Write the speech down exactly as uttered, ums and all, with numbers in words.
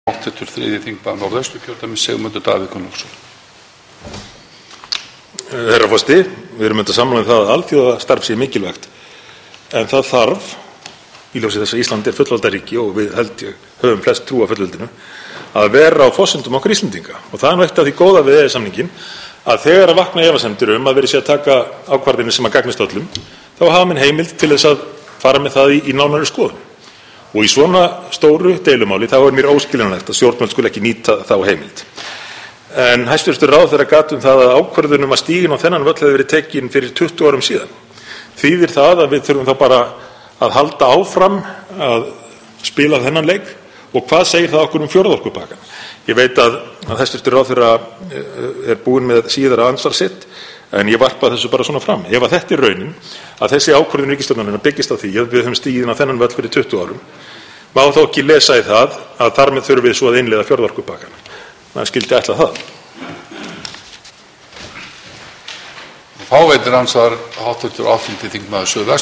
Háttvirtur þriðji þingmaður Norðausturkjördæmis Sigmundur Davíð Gunnlaugsson. Herra forseti, við erum auðvitað sammála um það að alþjóðastarf sé mikilvægt, en það þarf, í ljósi þess að Ísland er fullvalda ríki og við held ég höfum flest trú á fullveldinu, að vera á forsendum okkar Íslendinga. Og það er eitt af því góða við E E S-samninginn að þegar að vakna efasemdir um að verið sé að taka ákvarðanir sem að gagnist öllum, þá hafa menn heimild til þess að fara með það í, í nánari skoðun. Og í svona stóru deilumáli þá er mér óskiljanlegt að stjórnvöld skuli ekki nýta þá heimild. En hæstvirtur ráðherra gat um það að ákvörðun um að stíginn á þennan völl hefði verið tekin fyrir tuttugu árum síðan. Þýðir það að við þurfum þá bara að halda áfram að spila þennan leik, og hvað segir það okkur um fjórðorkupakkann? Ég veit að, að hæstvirtur ráðherra er búinn með síðara ansvar sitt, en ég varpa þessu bara svona fram. Ef að þetta er raunin, að þessi ákvörðun ríkisstjórnarinnar byggist á því að við höfum stigið á þennan völl fyrir tuttugu árum, má þó ekki lesa í það að þar með þurfum við svo að innleiða fjórðorkupakkann. Það skildi ætla það. Þá veitir ansvar háttvirtur áttundi þingmaður Suðvesturkjördæmis